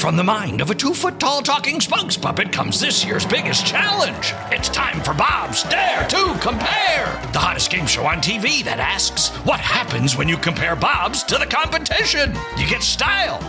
From the mind of a 2-foot-tall talking spokes puppet comes this year's biggest challenge. It's time for Bob's Dare to Compare, the hottest game show on TV that asks, what happens when you compare Bob's to the competition? You get style.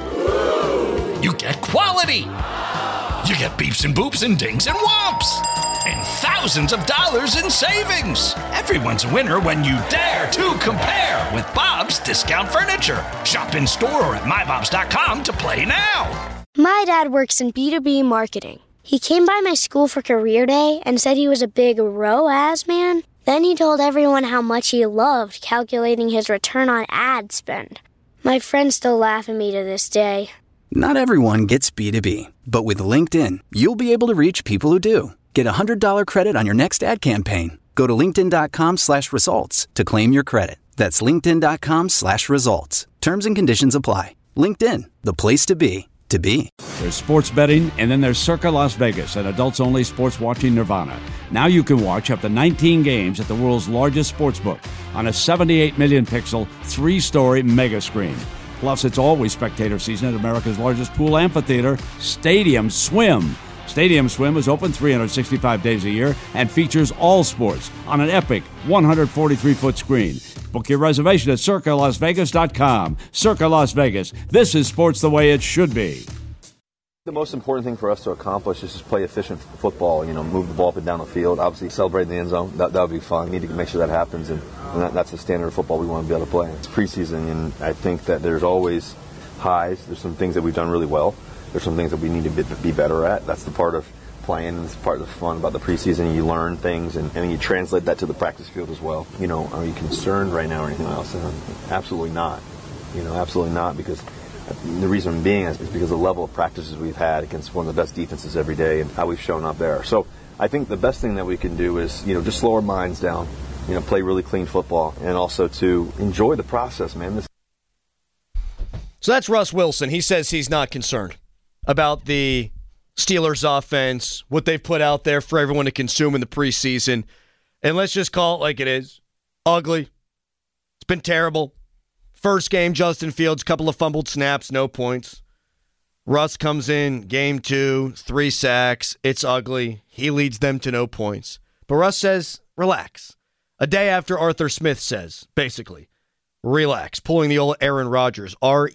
You get quality. You get beeps and boops and dings and whomps. And thousands of dollars in savings. Everyone's a winner when you dare to compare with Bob's Discount Furniture. Shop in store or at mybobs.com to play now. My dad works in B2B marketing. He came by my school for career day and said he was a big ROAS man. Then he told everyone how much he loved calculating his return on ad spend. My friends still laugh at me to this day. Not everyone gets B2B, but with LinkedIn, you'll be able to reach people who do. Get a $100 credit on your next ad campaign. Go to linkedin.com/results to claim your credit. That's linkedin.com/results. Terms and conditions apply. LinkedIn, the place to be. There's sports betting, and then there's Circa Las Vegas, an adults-only sports watching nirvana. Now you can watch up to 19 games at the world's largest sportsbook on a 78 million pixel, 3-story mega screen. Plus, it's always spectator season at America's largest pool amphitheater, Stadium Swim. Stadium Swim is open 365 days a year and features all sports on an epic 143-foot screen. Book your reservation at CircaLasVegas.com. Circa Las Vegas. This is sports the way it should be. The most important thing for us to accomplish is just play efficient football, move the ball up and down the field, obviously celebrate in the end zone. That would be fun. We need to make sure that happens, and that's the standard of football we want to be able to play. It's preseason, and I think that there's always highs. There's some things that we've done really well. There's some things that we need to be better at. That's the part of playing, and it's part of the fun about the preseason. You learn things, and you translate that to the practice field as well. Are you concerned right now or anything else? Absolutely not. Absolutely not, because the reason being is because of the level of practices we've had against one of the best defenses every day and how we've shown up there. So I think the best thing that we can do is, just slow our minds down, play really clean football, and also to enjoy the process, man. So that's Russ Wilson. He says he's not concerned about the Steelers offense, what they've put out there for everyone to consume in the preseason. And let's just call it like it is. Ugly. It's been terrible. First game, Justin Fields, couple of fumbled snaps, no points. Russ comes in, game 2, 3 sacks. It's ugly. He leads them to no points. But Russ says, relax. A day after Arthur Smith says, basically, relax. Pulling the old Aaron Rodgers,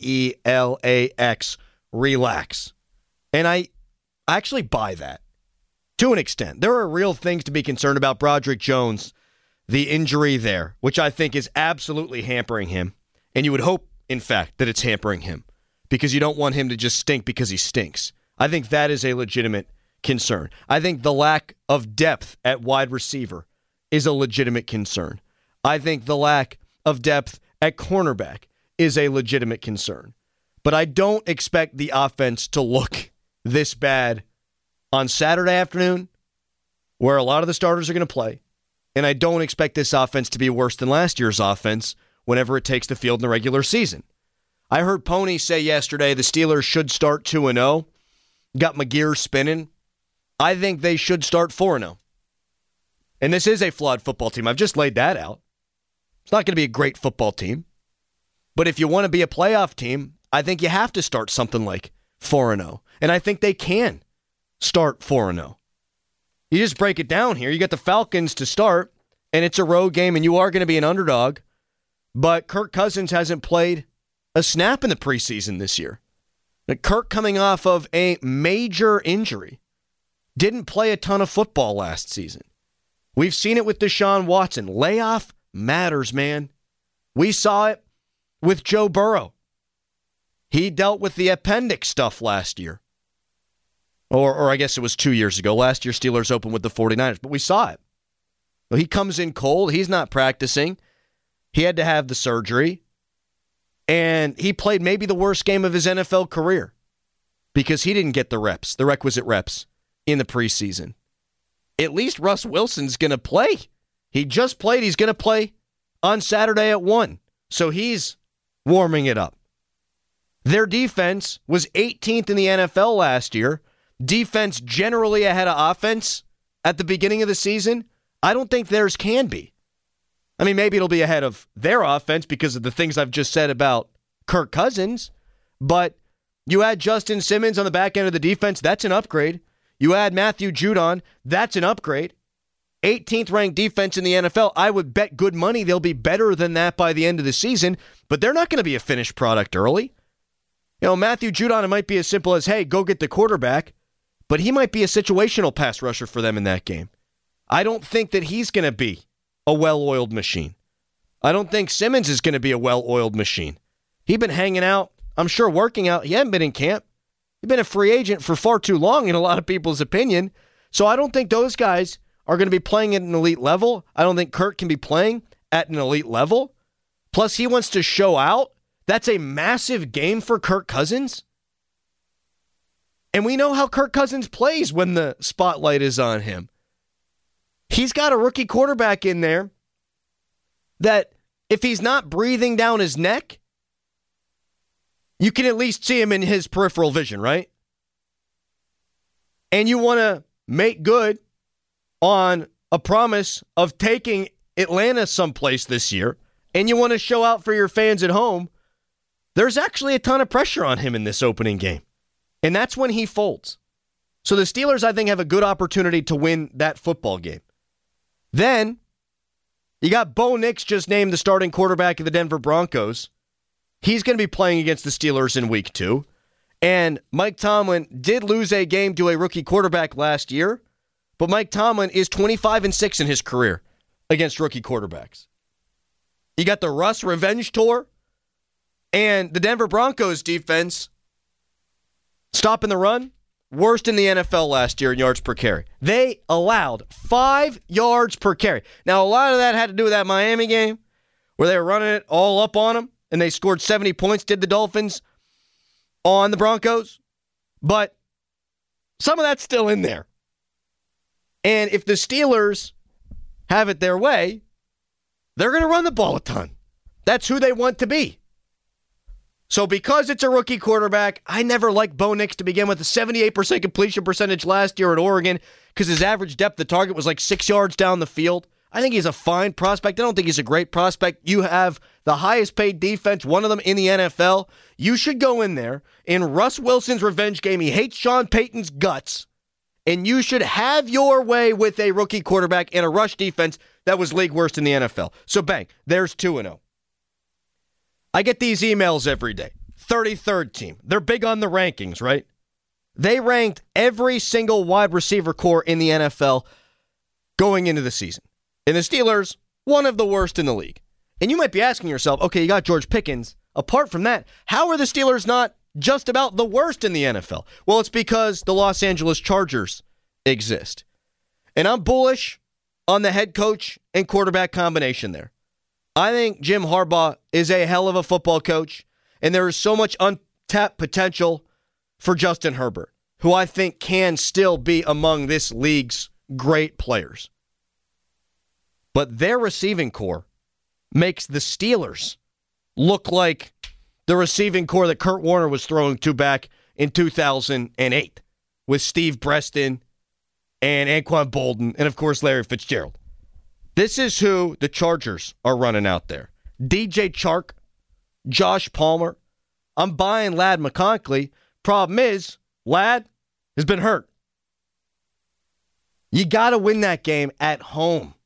RELAX, relax. And I actually buy that to an extent. There are real things to be concerned about. Broderick Jones, the injury there, which I think is absolutely hampering him. And you would hope, in fact, that it's hampering him because you don't want him to just stink because he stinks. I think that is a legitimate concern. I think the lack of depth at wide receiver is a legitimate concern. I think the lack of depth at cornerback is a legitimate concern. But I don't expect the offense to look this bad on Saturday afternoon, where a lot of the starters are going to play. And I don't expect this offense to be worse than last year's offense whenever it takes the field in the regular season. I heard Pony say yesterday the Steelers should start 2-0. Got McGear spinning. I think they should start 4-0. And this is a flawed football team. I've just laid that out. It's not going to be a great football team. But if you want to be a playoff team, I think you have to start something like 4-0. And I think they can start 4-0. You just break it down here. You got the Falcons to start, and it's a road game, and you are going to be an underdog. But Kirk Cousins hasn't played a snap in the preseason this year. Kirk coming off of a major injury. Didn't play a ton of football last season. We've seen it with Deshaun Watson. Layoff matters, man. We saw it with Joe Burrow. He dealt with the appendix stuff last year. Or I guess it was 2 years ago. Last year, Steelers opened with the 49ers. But we saw it. Well, he comes in cold. He's not practicing. He had to have the surgery. And he played maybe the worst game of his NFL career because he didn't get the reps, the requisite reps in the preseason. At least Russ Wilson's going to play. He just played. He's going to play on Saturday at 1. So he's warming it up. Their defense was 18th in the NFL last year. Defense generally ahead of offense at the beginning of the season. I don't think theirs can be. I mean, maybe it'll be ahead of their offense because of the things I've just said about Kirk Cousins, but You add Justin Simmons on the back end of the defense, that's an upgrade. You add Matthew Judon, that's an upgrade. 18th ranked defense in the NFL. I would bet good money they'll be better than that by the end of the season, but they're not going to be a finished product early. You know, Matthew Judon, it might be as simple as, hey, go get the quarterback, but he might be a situational pass rusher for them in that game. I don't think that he's going to be a well-oiled machine. I don't think Simmons is going to be a well-oiled machine. He's been hanging out, I'm sure working out. He hasn't been in camp. He's been a free agent for far too long in a lot of people's opinion. So I don't think those guys are going to be playing at an elite level. I don't think Kirk can be playing at an elite level. Plus, he wants to show out. That's a massive game for Kirk Cousins. And we know how Kirk Cousins plays when the spotlight is on him. He's got a rookie quarterback in there that if he's not breathing down his neck, you can at least see him in his peripheral vision, right? And you want to make good on a promise of taking Atlanta someplace this year, and you want to show out for your fans at home, there's actually a ton of pressure on him in this opening game. And that's when he folds. So the Steelers, I think, have a good opportunity to win that football game. Then, you got Bo Nix just named the starting quarterback of the Denver Broncos. He's going to be playing against the Steelers in week 2. And Mike Tomlin did lose a game to a rookie quarterback last year, but Mike Tomlin is 25-6 in his career against rookie quarterbacks. You got the Russ Revenge Tour, and the Denver Broncos defense stopping the run, worst in the NFL last year in yards per carry. They allowed 5 yards per carry. Now, a lot of that had to do with that Miami game where they were running it all up on them, and they scored 70 points, did the Dolphins, on the Broncos. But some of that's still in there. And if the Steelers have it their way, they're going to run the ball a ton. That's who they want to be. So because it's a rookie quarterback, I never liked Bo Nix to begin with. The 78% completion percentage last year at Oregon because his average depth of target was like 6 yards down the field. I think he's a fine prospect. I don't think he's a great prospect. You have the highest paid defense, one of them in the NFL. You should go in there in Russ Wilson's revenge game. He hates Sean Payton's guts. And you should have your way with a rookie quarterback and a rush defense that was league worst in the NFL. So bang, there's 2-0. I get these emails every day. 33rd team. They're big on the rankings, right? They ranked every single wide receiver core in the NFL going into the season. And the Steelers, one of the worst in the league. And you might be asking yourself, okay, you got George Pickens. Apart from that, how are the Steelers not just about the worst in the NFL? Well, it's because the Los Angeles Chargers exist. And I'm bullish on the head coach and quarterback combination there. I think Jim Harbaugh is a hell of a football coach, and there is so much untapped potential for Justin Herbert, who I think can still be among this league's great players. But their receiving core makes the Steelers look like the receiving core that Kurt Warner was throwing to back in 2008 with Steve Breston and Anquan Bolden and, of course, Larry Fitzgerald. This is who the Chargers are running out there. DJ Chark, Josh Palmer. I'm buying Ladd McConkey. Problem is, Ladd has been hurt. You got to win that game at home.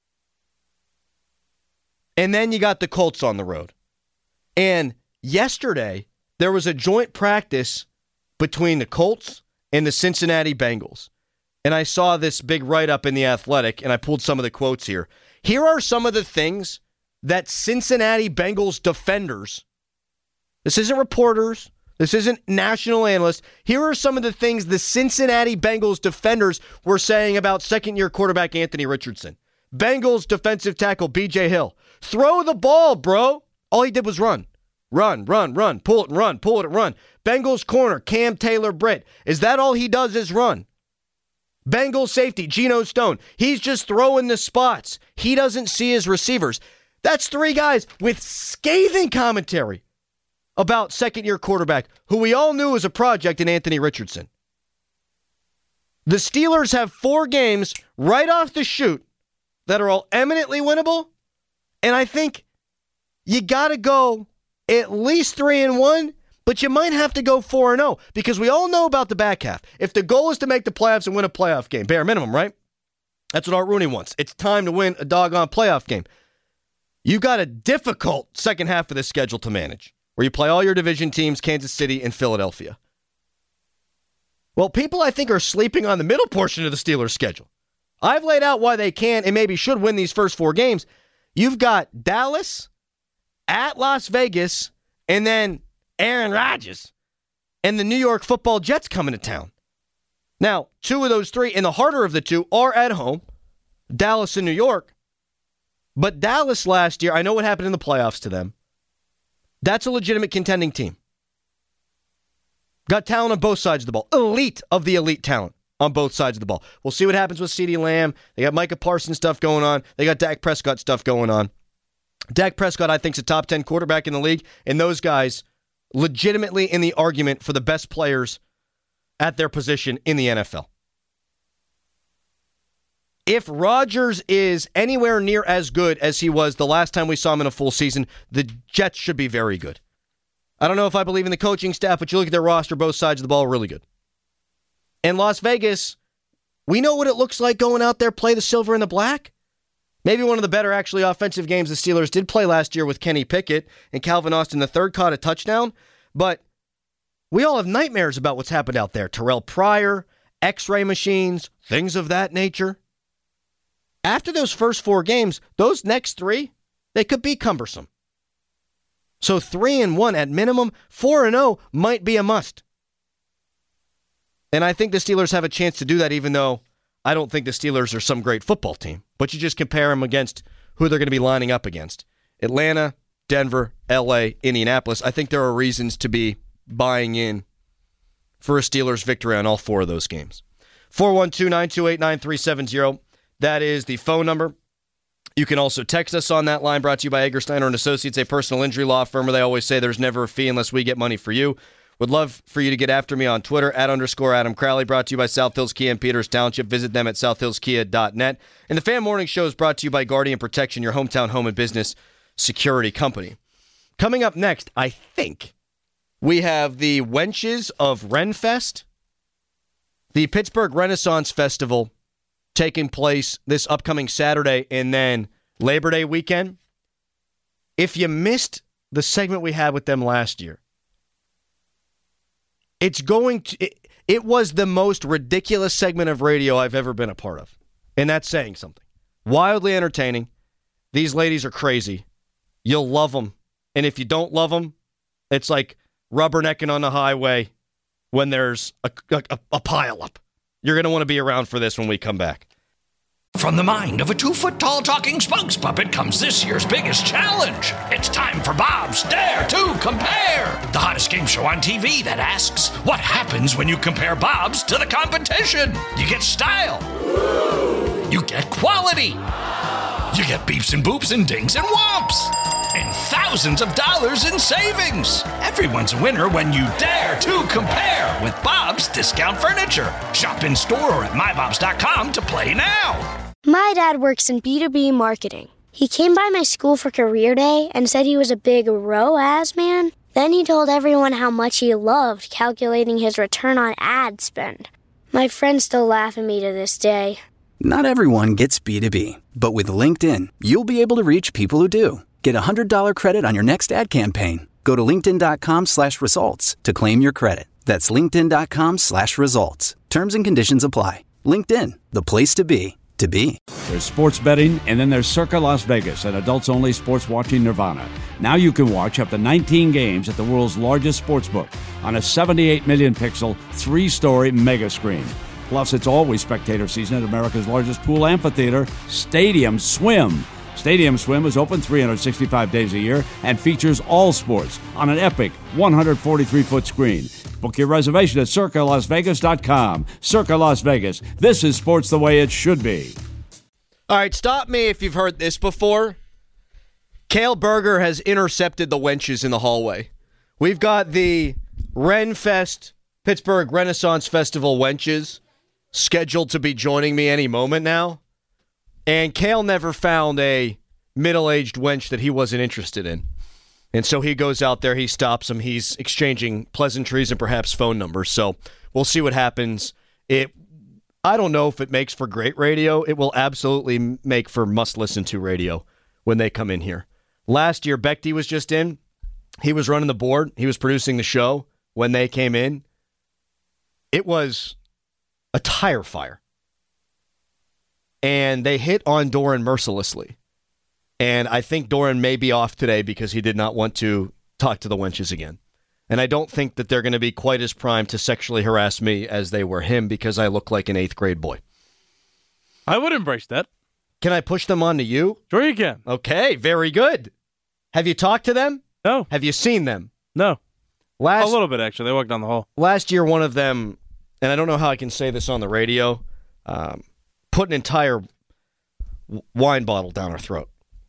And then you got the Colts on the road. And yesterday, there was a joint practice between the Colts and the Cincinnati Bengals. And I saw this big write-up in The Athletic, and I pulled some of the quotes here. Here are some of the things that Cincinnati Bengals defenders, this isn't reporters, this isn't national analysts, here are some of the things the Cincinnati Bengals defenders were saying about second-year quarterback Anthony Richardson. Bengals defensive tackle B.J. Hill. Throw the ball, bro. All he did was run. Run, pull it and run, pull it and run. Bengals corner, Cam Taylor-Britt. Is that all he does is run? Bengals safety, Geno Stone. He's just throwing the spots. He doesn't see his receivers. That's 3 guys with scathing commentary about second-year quarterback, who we all knew was a project in Anthony Richardson. The Steelers have 4 games right off the chute that are all eminently winnable, and I think you got to go at least 3-1, but you might have to go 4-0 because we all know about the back half. If the goal is to make the playoffs and win a playoff game, bare minimum, right? That's what Art Rooney wants. It's time to win a doggone playoff game. You got a difficult second half of the schedule to manage, where you play all your division teams, Kansas City and Philadelphia. Well, people, I think, are sleeping on the middle portion of the Steelers' schedule. I've laid out why they can and maybe should win these first 4 games. You've got Dallas, at Las Vegas, and then Aaron Rodgers and the New York Football Jets coming to town. Now, 2 of those 3, and the harder of the 2, are at home, Dallas and New York. But Dallas last year, I know what happened in the playoffs to them. That's a legitimate contending team. Got talent on both sides of the ball. Elite of the elite talent on both sides of the ball. We'll see what happens with CeeDee Lamb. They got Micah Parsons stuff going on. They got Dak Prescott stuff going on. Dak Prescott, I think, is a top 10 quarterback in the league, and those guys legitimately in the argument for the best players at their position in the NFL. If Rodgers is anywhere near as good as he was the last time we saw him in a full season, the Jets should be very good. I don't know if I believe in the coaching staff, but you look at their roster, both sides of the ball are really good. And Las Vegas, we know what it looks like going out there, play the silver and the black. Maybe one of the better, actually, offensive games the Steelers did play last year with Kenny Pickett and Calvin Austin III caught a touchdown. But we all have nightmares about what's happened out there. Terrell Pryor, X-ray machines, things of that nature. After those first 4 games, those next 3, they could be cumbersome. So 3-1 at minimum, 4-0 might be a must. And I think the Steelers have a chance to do that, even though I don't think the Steelers are some great football team. But you just compare them against who they're going to be lining up against. Atlanta, Denver, LA, Indianapolis. I think there are reasons to be buying in for a Steelers victory on all 4 of those games. 412-928-9370. That is the phone number. You can also text us on that line, brought to you by Egger Steiner & Associates, a personal injury law firm where they always say there's never a fee unless we get money for you. Would love for you to get after me on Twitter, @_Adam Crowley, brought to you by South Hills Kia in Peters Township. Visit them at southhillskia.net. And the Fan Morning Show is brought to you by Guardian Protection, your hometown home and business security company. Coming up next, I think, we have the Wenches of Renfest, the Pittsburgh Renaissance Festival, taking place this upcoming Saturday and then Labor Day weekend. If you missed the segment we had with them last year, it was the most ridiculous segment of radio I've ever been a part of. And that's saying something. Wildly entertaining. These ladies are crazy. You'll love them. And if you don't love them, it's like rubbernecking on the highway when there's a pileup. You're going to want to be around for this when we come back. From the mind of a 2-foot-tall talking spokes puppet comes this year's biggest challenge. It's time for Bob's Dare to Compare, the hottest game show on TV that asks, what happens when you compare Bob's to the competition? You get style. You get quality. You get beeps and boops and dings and whomps. And thousands of dollars in savings. Everyone's a winner when you dare to compare with Bob's Discount Furniture. Shop in store or at mybobs.com to play now. My dad works in B2B marketing. He came by my school for career day and said he was a big ROAS man. Then he told everyone how much he loved calculating his return on ad spend. My friends still laugh at me to this day. Not everyone gets B2B, but with LinkedIn, you'll be able to reach people who do. Get a $100 credit on your next ad campaign. Go to linkedin.com/results to claim your credit. That's linkedin.com/results. Terms and conditions apply. LinkedIn, the place to be. There's sports betting, and then there's Circa Las Vegas, an adults-only sports watching nirvana. Now you can watch up to 19 games at the world's largest sportsbook on a 78 million pixel, 3-story mega screen. Plus, it's always spectator season at America's largest pool amphitheater, Stadium Swim. Stadium Swim is open 365 days a year and features all sports on an epic 143-foot screen. Book your reservation at CircaLasVegas.com. Circa Las Vegas. This is sports the way it should be. All right, stop me if you've heard this before. Cale Berger has intercepted the wenches in the hallway. We've got the Renfest Pittsburgh Renaissance Festival wenches scheduled to be joining me any moment now. And Cale never found a middle-aged wench that he wasn't interested in. And so he goes out there, he stops him, he's exchanging pleasantries and perhaps phone numbers. So we'll see what happens. I don't know if it makes for great radio. It will absolutely make for must-listen-to radio when they come in here. Last year, Bekti was just in. He was running the board. He was producing the show when they came in. It was a tire fire. And they hit on Doran mercilessly. And I think Doran may be off today because he did not want to talk to the wenches again. And I don't think that they're going to be quite as primed to sexually harass me as they were him because I look like an 8th grade boy. I would embrace that. Can I push them on to you? Sure you can. Okay, very good. Have you talked to them? No. Have you seen them? No. A little bit, actually. They walked down the hall. Last year, one of them, and I don't know how I can say this on the radio, put an entire wine bottle down her throat.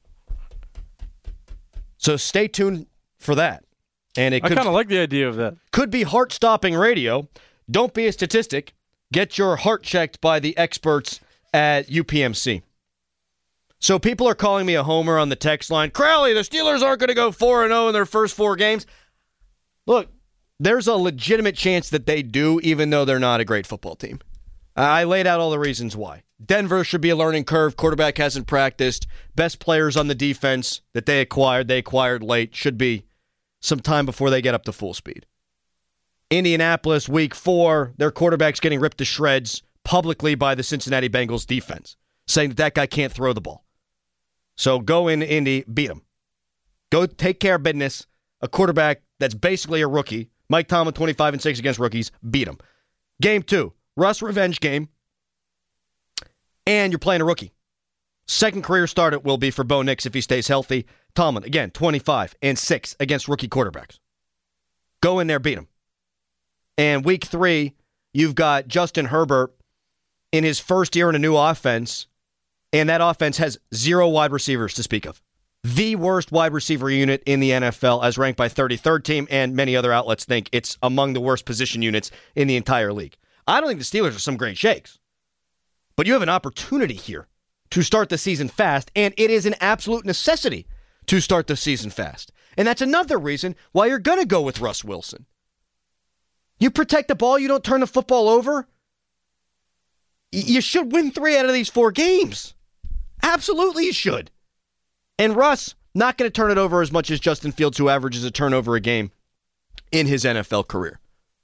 So stay tuned for that. And I kind of like the idea of that. Could be heart-stopping radio. Don't be a statistic. Get your heart checked by the experts at UPMC. So people are calling me a homer on the text line. Crowley, the Steelers aren't going to go 4-0 in their first 4 games. Look, there's a legitimate chance that they do, even though they're not a great football team. I laid out all the reasons why. Denver should be a learning curve. Quarterback hasn't practiced. Best players on the defense that they acquired late. Should be some time before they get up to full speed. Indianapolis, week 4, their quarterback's getting ripped to shreds publicly by the Cincinnati Bengals defense, saying that guy can't throw the ball. So go in Indy, beat him. Go take care of business. A quarterback that's basically a rookie. Mike Tomlin, 25-6 against rookies, beat him. Game 2, Russ revenge game. And you're playing a rookie. Second career start it will be for Bo Nix if he stays healthy. Tomlin, again, 25-6 against rookie quarterbacks. Go in there, beat him. And week 3, you've got Justin Herbert in his first year in a new offense, and that offense has 0 wide receivers to speak of. The worst wide receiver unit in the NFL as ranked by 33rd team, and many other outlets think it's among the worst position units in the entire league. I don't think the Steelers are some great shakes. But you have an opportunity here to start the season fast, and it is an absolute necessity to start the season fast. And that's another reason why you're going to go with Russ Wilson. You protect the ball, you don't turn the football over. You should win 3 out of these 4 games. Absolutely you should. And Russ, not going to turn it over as much as Justin Fields, who averages a turnover a game in his NFL career.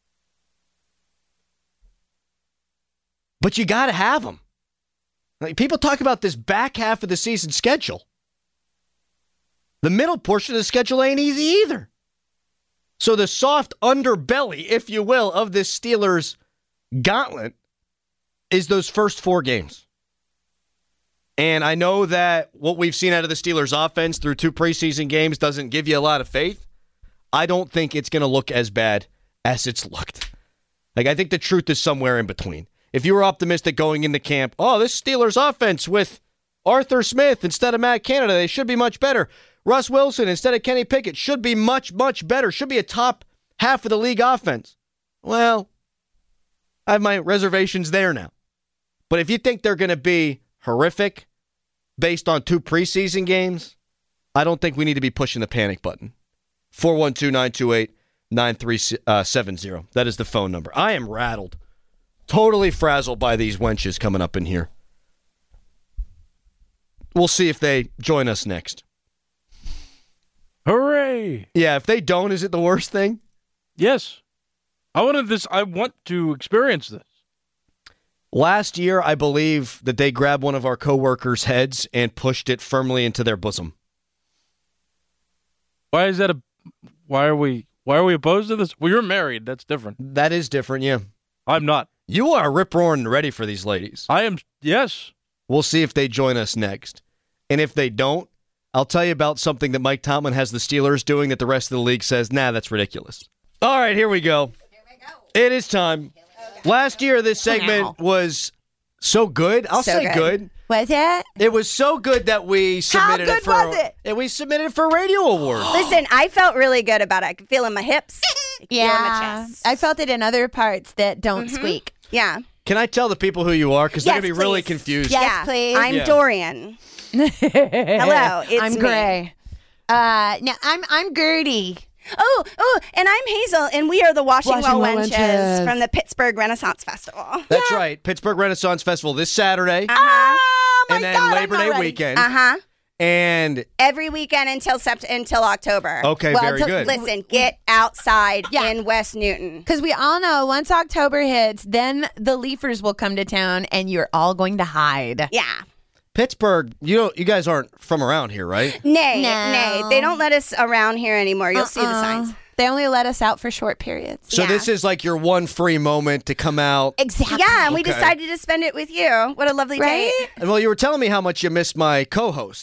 But you got to have them. Like, people talk about this back half of the season schedule. The middle portion of the schedule ain't easy either. So the soft underbelly, if you will, of this Steelers gauntlet is those first 4 games. And I know that what we've seen out of the Steelers offense through 2 preseason games doesn't give you a lot of faith. I don't think it's going to look as bad as it's looked. Like, I think the truth is somewhere in between. If you were optimistic going into camp, this Steelers offense with Arthur Smith instead of Matt Canada, they should be much better. Russ Wilson instead of Kenny Pickett should be much, much better. Should be a top half of the league offense. Well, I have my reservations there now. But if you think they're going to be horrific based on 2 preseason games, I don't think we need to be pushing the panic button. 412-928-9370. That is the phone number. I am rattled. Totally frazzled by these wenches coming up in here. We'll see if they join us next. Hooray! Yeah, if they don't, is it the worst thing? Yes. I want to experience this. Last year, I believe that they grabbed one of our coworkers' heads and pushed it firmly into their bosom. Why is that why are we opposed to this? Well, you're married. That's different. That is different, yeah. I'm not. You are rip-roaring ready for these ladies. I am, yes. We'll see if they join us next. And if they don't, I'll tell you about something that Mike Tomlin has the Steelers doing that the rest of the league says, nah, that's ridiculous. All right, here we go. It is time. Last year, this segment was so good. I'll say good. Was it? It was so good that we submitted How good was it? And we submitted it for a radio award. Listen, I felt really good about it. I could feel it in my hips. Yeah, feel it in my chest. I felt it in other parts that don't squeak. Yeah. Can I tell the people who you are? Because they're going to be really confused. Yes, yeah. please. I'm Dorian. Hello, it's I'm me. Gray. Now I'm Gertie. Oh, and I'm Hazel, and we are the Washing Well Washing Well Wenches Wenches. from the Pittsburgh Renaissance Festival. That's right. Pittsburgh Renaissance Festival this Saturday. Oh my and then God, Labor I'm Day not ready. weekend. Uh-huh. And Every weekend until October. okay, Well, very good. Listen, get outside Yeah. in West Newton. Because we all know once October hits, then the leafers will come to town, and you're all going to hide. Yeah. Pittsburgh, you guys aren't from around here, right? Nay. They don't let us around here anymore. You'll see the signs. They only let us out for short periods. So Yeah. this is like your one free moment to come out. Exactly. Yeah, and we Okay. decided to spend it with you. What a lovely Right? day. And well, you were telling me how much you missed my co-host.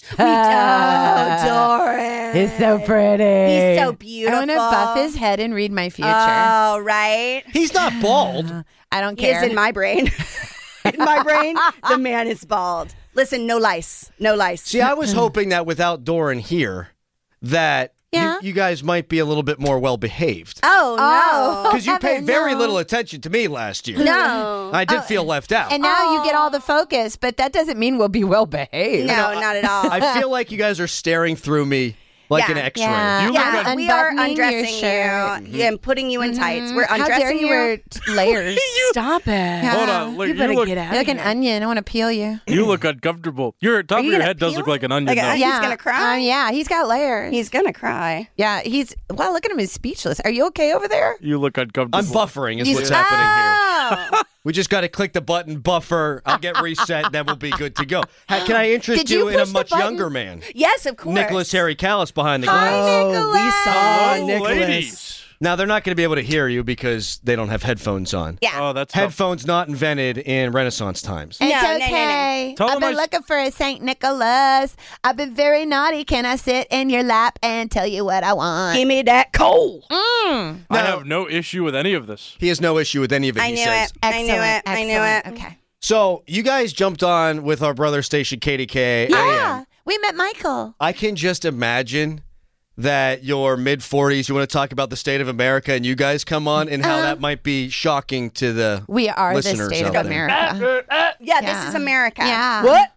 Doris. He's so pretty. He's so I beautiful. want to buff his head and read my future. Oh, right. He's not bald. I don't He care. is in my brain. In my brain, the man is bald. Listen, no lice. No lice. See, I was hoping that without Doran here, that Yeah. you guys might be a little bit more well behaved. Oh, no. Because you paid Evan, very no. little attention to me last year. No. I did feel left out. and now you get all the focus, but that doesn't mean we'll be well behaved. No, not at all. I feel like you guys are staring through me like Yeah. an X-ray. Yeah. You look Yeah, like we are unbuttoning your undressing shirt. you and putting you in tights. We're How dare undressing you you. wear layers? Stop it. Hold on. Look, you look, You're like an onion. I want to peel you. you look uncomfortable. Your top of you your gonna head does peel look like an onion. Like though. He's gonna cry? Yeah, he's got layers. He's gonna cry. yeah, well, look at him. He's speechless. Are you okay over there? You look uncomfortable. I'm buffering is He's- what's happening here. Oh. We just got to click the button, buffer. I'll get reset, then we'll be good to go. Can I interest Did you you in a push the much button? younger man? Yes, of course. Nicholas Harry Callis behind the Hi, glass. Nicholas. Oh, ladies. Now, they're not going to be able to hear you because they don't have headphones on. Yeah. Oh, that's tough. Headphones not invented in Renaissance times. It's No. okay. Tell I've him been looking for a St. Nicholas. I've been very naughty. Can I sit in your lap and tell you what I want? Give me that coal. I have no issue with any of this. He has no issue with any of it, I he knew says. it. I knew it. I knew it. Excellent. Okay. So, you guys jumped on with our brother station, KDK Yeah, AM. we met Michael. I can just imagine that you're mid-40s, you want to talk about the state of America, and you guys come on, and how that might be shocking to the We are the listeners state of out there. America. Yeah, Yeah. this is America. Yeah. What?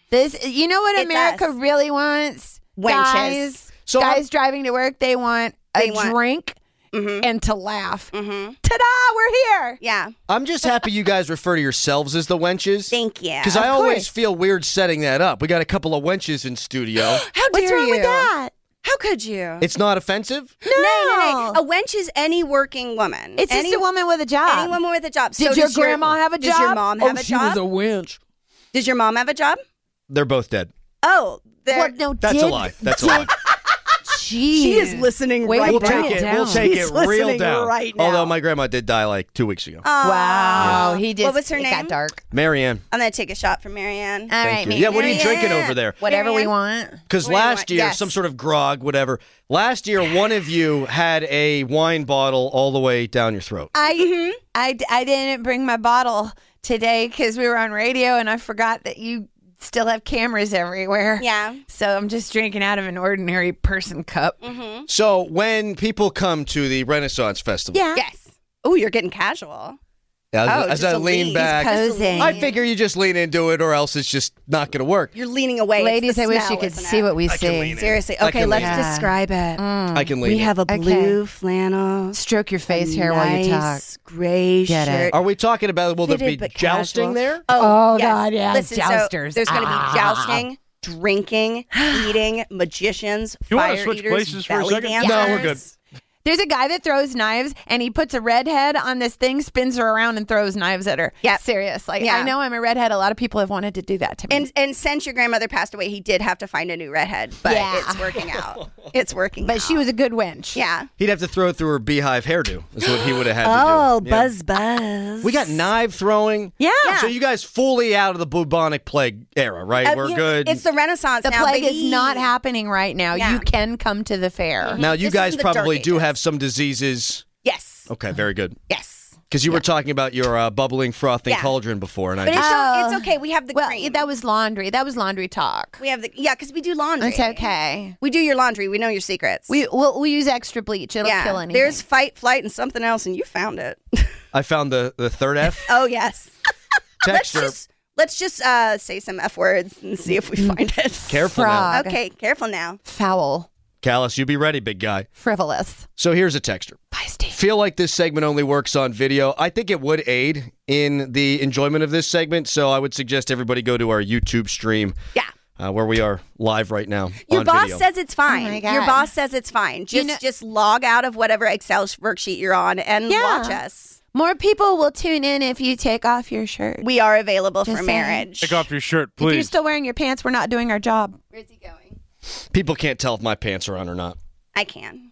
You know what It's America us. really wants? Wenches. Guys, So guys driving to work, they want They a want- drink and to laugh. Ta-da, we're here. Yeah. I'm just happy you guys refer to yourselves as the wenches. Thank you. Because I always course. feel weird setting that up. We got a couple of wenches in studio. How What's dare wrong you? with that? How could you? It's not offensive? No. A wench is any working woman. It's any, just a woman with a job. Any woman with a job. Did So your does grandma have a job? Does your mom have a job? wench. Does your mom have a job? They're both dead. Oh, Well, no, That's a lie. That's a lie. she is listening Way right to We'll bring take it it. down. We'll take She's it real listening down. right now. Although my grandma did die like 2 weeks ago. Wow, he just What was her it name? got dark. Marianne. I'm going to take a shot for Marianne. All Thank right, you. man. Yeah, what are you Marianne. drinking over there? Whatever we Marianne. want. Because What do you last want? year, Yes. some sort of grog, whatever. Last year, one of you had a wine bottle all the way down your throat. I didn't bring my bottle today because we were on radio and I forgot that you still have cameras everywhere. Yeah. So I'm just drinking out of an ordinary person cup. So when people come to the Renaissance Festival, Yeah. Yes. Oh, you're getting casual. as just I a lean lean. back, Posing. I figure you just lean into it or else it's just not going to work. You're leaning away. It's Ladies, the I wish smell, you could isn't see it? what we I can lean see. in. Seriously. I Okay, can let's lean in. describe it. I can lean We in. have a Okay. blue flannel. Stroke your face hair while you talk. nice gray Get it. shirt. Are we talking about, will there Fitted be but jousting casual. there? Oh, yes. God, yeah, Listen, jousters. So there's going to be jousting, drinking, eating, magicians, You wanna fire switch eaters, places for a belly second? dancers. No, we're good. There's a guy that throws knives and he puts a redhead on this thing, spins her around and throws knives at her. Yep. Serious. Like, Yeah. I know I'm a redhead. A lot of people have wanted to do that to me. And since your grandmother passed away, he did have to find a new redhead, but Yeah. it's working out. It's working but out. she was a good wench. Yeah. He'd have to throw it through her beehive hairdo, is what he would have had to do. Oh, Yeah. buzz. We got knife throwing. Yeah. So you guys fully out of the bubonic plague era, right? We're good. It's the Renaissance The now, plague baby. is not happening right now. Yeah. You can come to the fair. Now, you This guys isn't the Dark probably do Ages. have some diseases. Yes. Okay, very good. Yes. Because you were talking about your bubbling, frothing Yeah. cauldron before, and I But just... Oh. it's okay. We have the Well, cream. that was laundry. That was laundry talk. we have the because we do laundry. It's okay. We do your laundry. We know your secrets. We'll use extra bleach. It'll yeah. kill anything. There's fight, flight, and something else, and you found it. I found the third F. Oh yes. Texture. Let's just say some F words and see if we find it. Careful now. Frog. Okay, careful now. Foul. Callis, you be ready, big guy. Frivolous. So here's a texter. Feisty. Feel like this segment only works on video. I think it would aid in the enjoyment of this segment, so I would suggest everybody go to our YouTube stream. Yeah. Where we are live right now. Your on boss video. says it's fine. Oh my God. Your boss says it's fine. Just log out of whatever Excel worksheet you're on and watch us. More people will tune in if you take off your shirt. We are available Just for saying. marriage. Take off your shirt, If you're please. still wearing your pants, we're not doing our job. Where's he going? People can't tell if my pants are on or not. I can.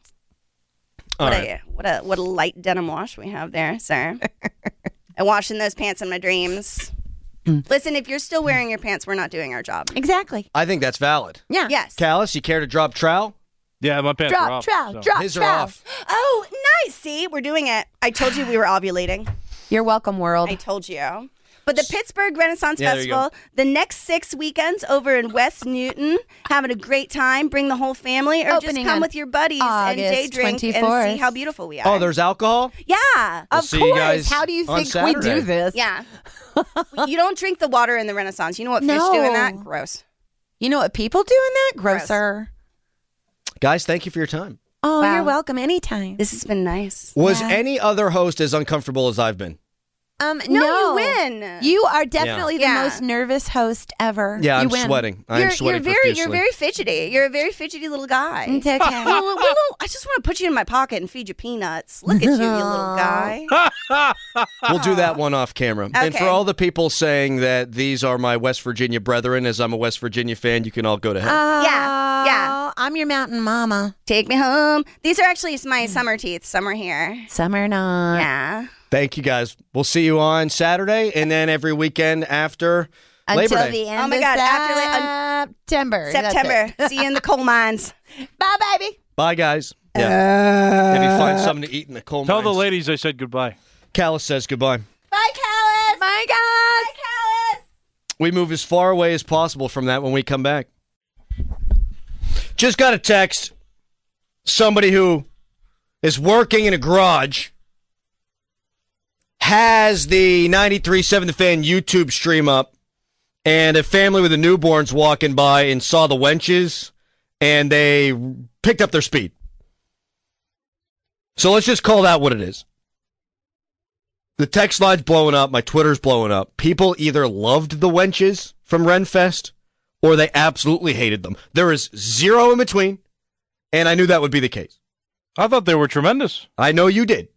All What right. a light denim wash we have there, sir. I'm washing those pants in my dreams. Listen, if you're still wearing your pants, we're not doing our job. Exactly. I think that's valid. Yeah. Yes. Callis, you care to drop trowel? Yeah, my pants are off. so. His are off. Oh, nice. See, we're doing it. I told you we were ovulating. You're welcome, world. I told you. But the Pittsburgh Renaissance Yeah, there you Festival, the next 6 weekends over in West Newton, having a great time. Bring the whole family or Opening just come on with your buddies and day August drink and 24th. see how beautiful we are. Oh, there's alcohol? Yeah. We'll Of see you course. guys How do you on think we Saturday. do this? Yeah. You don't drink the water in the Renaissance. You know what fish No. do in that? Gross. You know what people do in that? Gross. Grosser. Guys, thank you for your time. Oh, Wow. you're welcome anytime. This has been nice. Was Yeah. any other host as uncomfortable as I've been? No, you win. You are definitely Yeah. the most nervous host ever. Yeah, You I'm win. sweating. I'm sweating you're profusely. very fidgety. You're a very fidgety little guy. It's okay. I just want to put you in my pocket and feed you peanuts. Look at you, you little guy. We'll do that one off camera. And Okay. for all the people saying that these are my West Virginia brethren, as I'm a West Virginia fan, you can all go to hell. Yeah. I'm your mountain mama. Take me home. These are actually my summer teeth. Some are here. Summer not. Yeah. Thank you, guys. We'll see you on Saturday and then every weekend after Labor Until Day. the end Oh my of God, after September. That's September. it. See you in the coal mines. Bye, baby. Bye, guys. Yeah. Maybe find something to eat in the coal Tell the mines. ladies I said goodbye. Callis says goodbye. Bye, Callis. Bye, guys. Bye, Callis. We move as far away as possible from that when we come back. Just got a text. Somebody who is working in a garage has the 93.7 The Fan YouTube stream up, and a family with the newborns walking by and saw the wenches, and they picked up their speed. So let's just call that what it is. The text line's blowing up. My Twitter's blowing up. People either loved the wenches from Renfest or they absolutely hated them. There is zero in between, and I knew that would be the case. I thought they were tremendous. I know you did.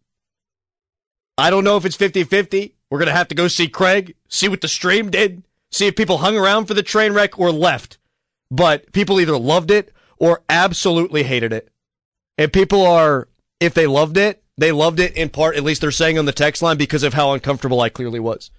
I don't know if it's 50-50. We're going to have to go see Craig, see what the stream did, see if people hung around for the train wreck or left. But people either loved it or absolutely hated it. And people are, if they loved it in part, at least they're saying on the text line, because of how uncomfortable I clearly was.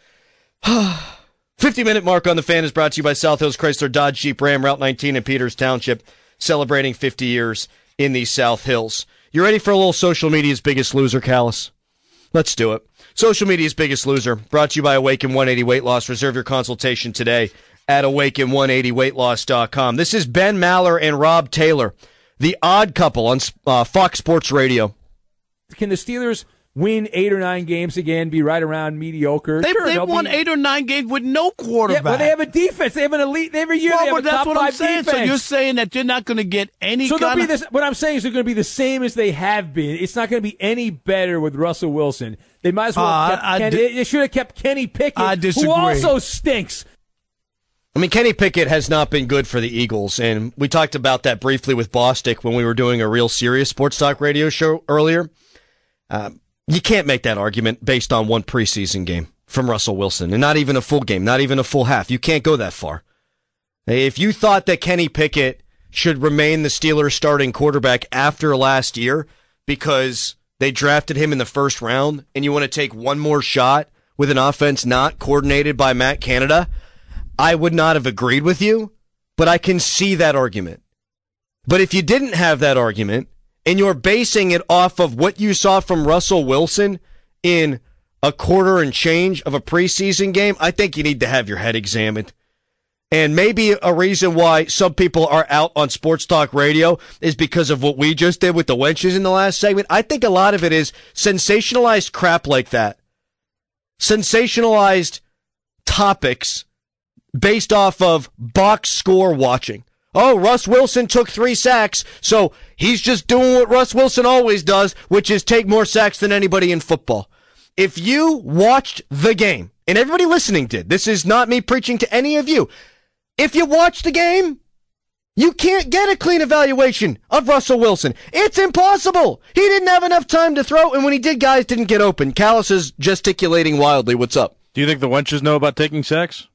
50-minute mark on the Fan is brought to you by South Hills Chrysler Dodge Jeep Ram, Route 19 in Peters Township, celebrating 50 years in the South Hills. You ready for a little social media's biggest loser, Callis? Let's do it. Social media's biggest loser, brought to you by Awaken 180 Weight Loss. Reserve your consultation today at awaken180weightloss.com. This is Ben Maller and Rob Taylor, the odd couple on Fox Sports Radio. Can the Steelers win 8 or 9 games again, be right around mediocre? They've won 8 or 9 games with no quarterback. Yeah, but they have a defense. They have an elite. Every year they have but a that's top what 5 I'm saying. defense. So you're saying that you're not going to get any So they'll kind be of... this. What I'm saying is they're going to be the same as they have been. It's not going to be any better with Russell Wilson. They might as well have kept they should have kept Kenny Pickett, I disagree. who also stinks. I mean, Kenny Pickett has not been good for the Eagles, and we talked about that briefly with Bostic when we were doing a real serious sports talk radio show earlier. You can't make that argument based on one preseason game from Russell Wilson, and not even a full game, not even a full half. You can't go that far. If you thought that Kenny Pickett should remain the Steelers' starting quarterback after last year because they drafted him in the first round, and you want to take one more shot with an offense not coordinated by Matt Canada, I would not have agreed with you, but I can see that argument. But if you didn't have that argument, and you're basing it off of what you saw from Russell Wilson in a quarter and change of a preseason game, I think you need to have your head examined. And maybe a reason why some people are out on Sports Talk Radio is because of what we just did with the wenches in the last segment. I think a lot of it is sensationalized crap like that. Sensationalized topics based off of box score watching. Oh, Russ Wilson took 3 sacks, so he's just doing what Russ Wilson always does, which is take more sacks than anybody in football. If you watched the game, and everybody listening did, this is not me preaching to any of you. If you watched the game, you can't get a clean evaluation of Russell Wilson. It's impossible. He didn't have enough time to throw, and when he did, guys didn't get open. Callis is gesticulating wildly. What's up? Do you think the wenches know about taking sacks?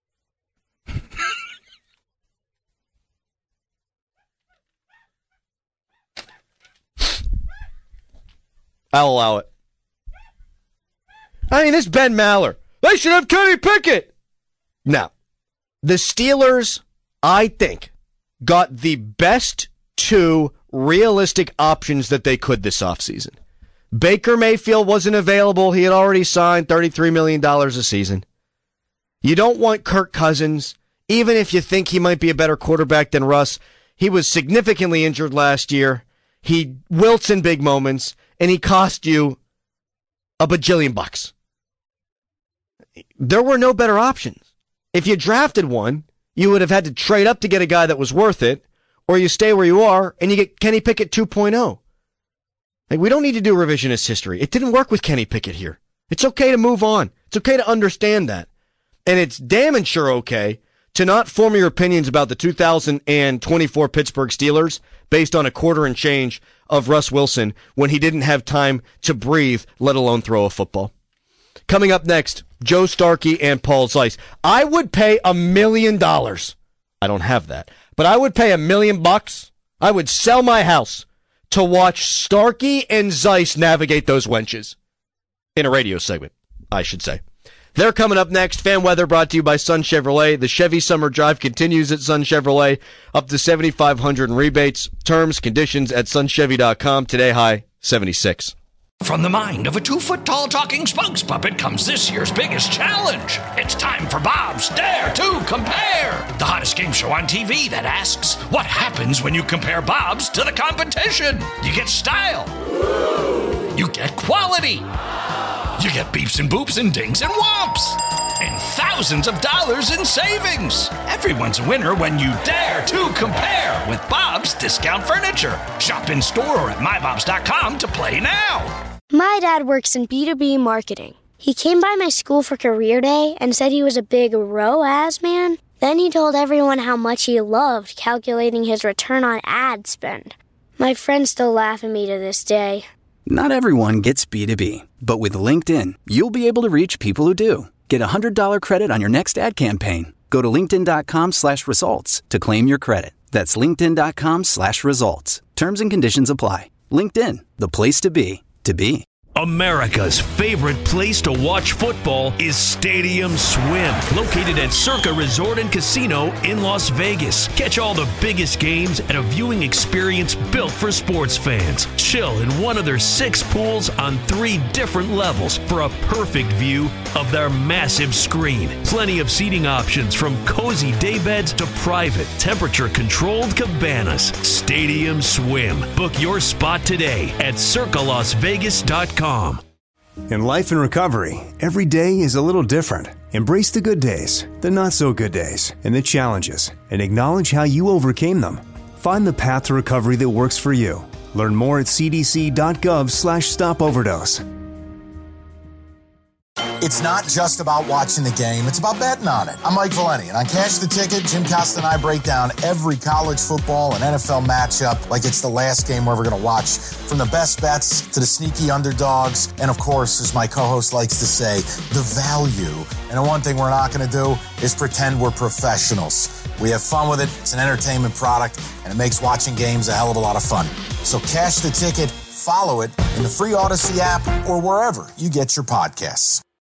I'll allow it. I mean, this Ben Maller. They should have Kenny Pickett. Now, the Steelers, I think, got the best 2 realistic options that they could this offseason. Baker Mayfield wasn't available. He had already signed $33 million a season. You don't want Kirk Cousins, even if you think he might be a better quarterback than Russ. He was significantly injured last year. He wilts in big moments, and he cost you a bajillion bucks. There were no better options. If you drafted one, you would have had to trade up to get a guy that was worth it, or you stay where you are and you get Kenny Pickett 2.0. Like, we don't need to do revisionist history. It didn't work with Kenny Pickett here. It's okay to move on. It's okay to understand that. And it's damn and sure okay to not form your opinions about the 2024 Pittsburgh Steelers based on a quarter and change of Russ Wilson when he didn't have time to breathe, let alone throw a football. Coming up next, Joe Starkey and Paul Zeiss. I would pay $1 million. I don't have that, but I would pay $1 million. I would sell my house to watch Starkey and Zeiss navigate those wenches in a radio segment, I should say. They're coming up next. Fan weather brought to you by Sun Chevrolet. The Chevy Summer Drive continues at Sun Chevrolet. Up to $7,500 in rebates. Terms, conditions at sunchevy.com. Today high 76. From the mind of a 2-foot-tall talking spokes puppet comes this year's biggest challenge. It's time for Bob's Dare to Compare, the hottest game show on TV that asks, what happens when you compare Bob's to the competition? You get style. You get quality. You get beeps and boops and dings and whomps. And thousands of dollars in savings. Everyone's a winner when you dare to compare with Bob's Discount Furniture. Shop in store or at mybobs.com to play now. My dad works in B2B marketing. He came by my school for career day and said he was a big ROAS man. Then he told everyone how much he loved calculating his return on ad spend. My friends still laugh at me to this day. Not everyone gets B2B, but with LinkedIn, you'll be able to reach people who do. Get a $100 credit on your next ad campaign. Go to linkedin.com/results to claim your credit. That's linkedin.com/results. Terms and conditions apply. LinkedIn, the place to be, to be. America's favorite place to watch football is Stadium Swim, located at Circa Resort and Casino in Las Vegas. Catch all the biggest games at a viewing experience built for sports fans. Chill in one of their 6 pools on 3 different levels for a perfect view of their massive screen. Plenty of seating options from cozy daybeds to private, temperature-controlled cabanas. Stadium Swim. Book your spot today at circalasvegas.com. In life and recovery, every day is a little different. Embrace the good days, the not so good days, and the challenges, and acknowledge how you overcame them. Find the path to recovery that works for you. Learn more at cdc.gov/stopoverdose. It's not just about watching the game, it's about betting on it. I'm Mike Valeni, and on Cash the Ticket, Jim Costa and I break down every college football and NFL matchup like it's the last game we're ever going to watch. From the best bets to the sneaky underdogs, and of course, as my co-host likes to say, the value. And the one thing we're not going to do is pretend we're professionals. We have fun with it, it's an entertainment product, and it makes watching games a hell of a lot of fun. So Cash the Ticket, follow it in the free Odyssey app or wherever you get your podcasts.